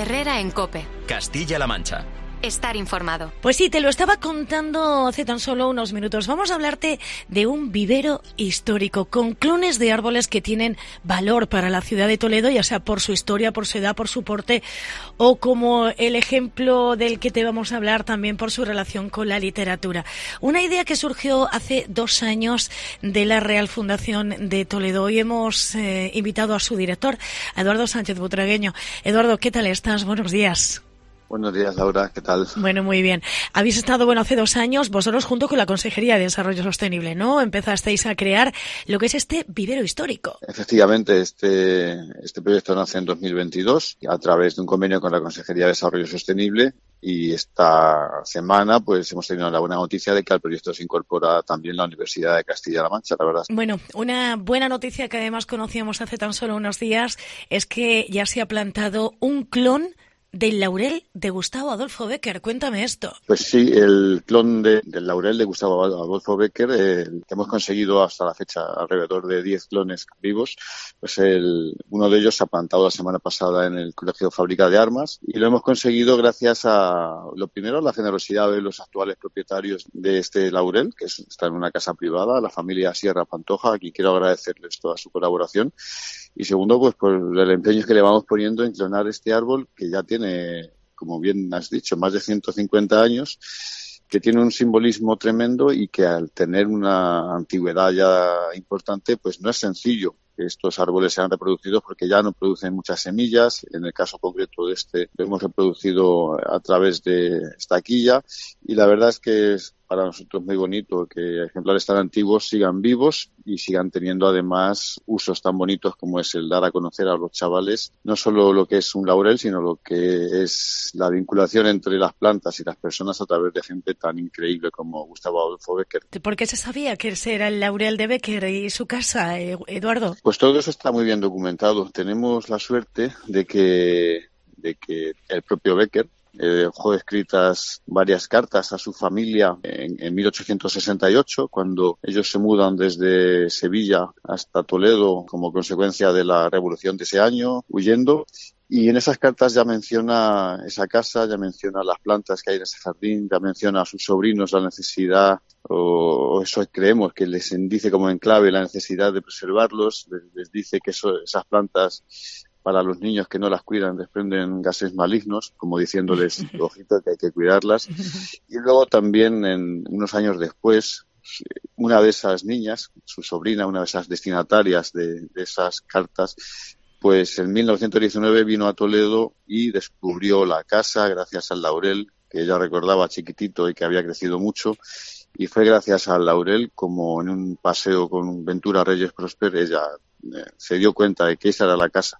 Herrera en COPE. Castilla-La Mancha. Estar informado. Pues sí, te lo estaba contando hace tan solo unos minutos. Vamos a hablarte de un vivero histórico con clones de árboles que tienen valor para la ciudad de Toledo, ya sea por su historia, por su edad, por su porte, o como el ejemplo del que te vamos a hablar también por su relación con la literatura. Una idea que surgió hace 2 años de la Real Fundación de Toledo. Hoy hemos invitado a su director, a Eduardo Sánchez Butragueño. Eduardo, ¿qué tal estás? Buenos días. Buenos días, Laura, ¿qué tal? Bueno, muy bien. Habéis estado, hace 2 años, vosotros junto con la Consejería de Desarrollo Sostenible, ¿no? Empezasteis a crear lo que es este vivero histórico. Efectivamente, este proyecto nace en 2022 a través de un convenio con la Consejería de Desarrollo Sostenible, y esta semana pues hemos tenido la buena noticia de que al proyecto se incorpora también la Universidad de Castilla-La Mancha, la verdad. Bueno, una buena noticia que además conocíamos hace tan solo unos días es que ya se ha plantado un clon del laurel de Gustavo Adolfo Bécquer. Cuéntame esto. Pues sí, el clon del laurel de Gustavo Adolfo Bécquer, que hemos conseguido hasta la fecha alrededor de 10 clones vivos, pues uno de ellos se ha plantado la semana pasada en el Colegio Fábrica de Armas, y lo hemos conseguido gracias a, lo primero, la generosidad de los actuales propietarios de este laurel, que está en una casa privada, la familia Sierra Pantoja, a quien quiero agradecerles toda su colaboración. Y segundo, pues por el empeño que le vamos poniendo en clonar este árbol, que ya tiene, como bien has dicho, más de 150 años, que tiene un simbolismo tremendo y que al tener una antigüedad ya importante, pues no es sencillo que estos árboles sean reproducidos porque ya no producen muchas semillas. En el caso concreto de este, lo hemos reproducido a través de estaquilla, y la verdad es que es para nosotros muy bonito que ejemplares tan antiguos sigan vivos y sigan teniendo además usos tan bonitos como es el dar a conocer a los chavales no solo lo que es un laurel, sino lo que es la vinculación entre las plantas y las personas a través de gente tan increíble como Gustavo Adolfo Bécquer. ¿Por qué se sabía que ese era el laurel de Bécquer y su casa, Eduardo? Pues todo eso está muy bien documentado. Tenemos la suerte de que el propio Bécquer dejó escritas varias cartas a su familia en 1868, cuando ellos se mudan desde Sevilla hasta Toledo como consecuencia de la revolución de ese año, huyendo. Y en esas cartas ya menciona esa casa, ya menciona las plantas que hay en ese jardín, ya menciona a sus sobrinos la necesidad, o eso creemos que les dice como en clave, la necesidad de preservarlos. Les dice que esas plantas, para los niños que no las cuidan, desprenden gases malignos, como diciéndoles, ojito, que hay que cuidarlas. Y luego también, unos años después, una de esas niñas, su sobrina, una de esas destinatarias de esas cartas, pues en 1919 vino a Toledo y descubrió la casa gracias al laurel, que ella recordaba chiquitito y que había crecido mucho. Y fue gracias al laurel como en un paseo con Ventura Reyes Prosper ella se dio cuenta de que esa era la casa.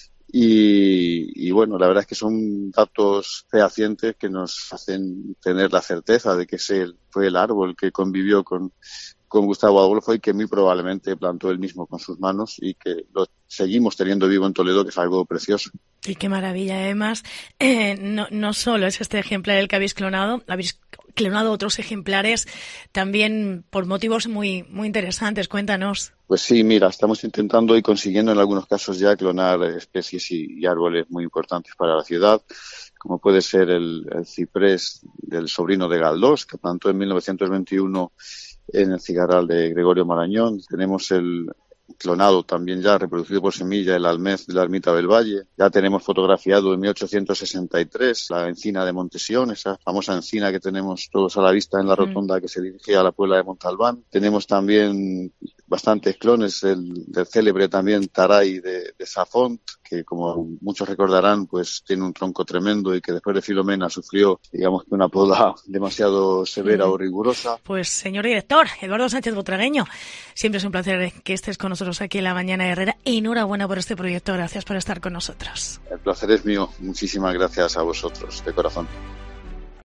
Y bueno, la verdad es que son datos fehacientes que nos hacen tener la certeza de que ese fue el árbol que convivió con Gustavo Adolfo y que muy probablemente plantó él mismo con sus manos, y que lo seguimos teniendo vivo en Toledo, que es algo precioso. Y qué maravilla, además, no solo es este ejemplar el que habéis clonado otros ejemplares también por motivos muy, muy interesantes. Cuéntanos. Pues sí, mira, estamos intentando y consiguiendo en algunos casos ya clonar especies y árboles muy importantes para la ciudad, como puede ser el ciprés del sobrino de Galdós, que plantó en 1921 en el Cigarral de Gregorio Marañón. Tenemos el clonado también ya, reproducido por semilla, el almez de la ermita del Valle. Ya tenemos fotografiado en 1863 la encina de Montesión, esa famosa encina que tenemos todos a la vista en la rotonda que se dirigía a la Puebla de Montalbán. Tenemos también bastantes clones del célebre también Taray de Safont, que como muchos recordarán, pues tiene un tronco tremendo y que después de Filomena sufrió, digamos, que una poda demasiado severa o rigurosa. Pues señor director, Eduardo Sánchez Butragueño, siempre es un placer que estés con nosotros aquí en La Mañana de Herrera. Enhorabuena por este proyecto, gracias por estar con nosotros. El placer es mío, muchísimas gracias a vosotros, de corazón.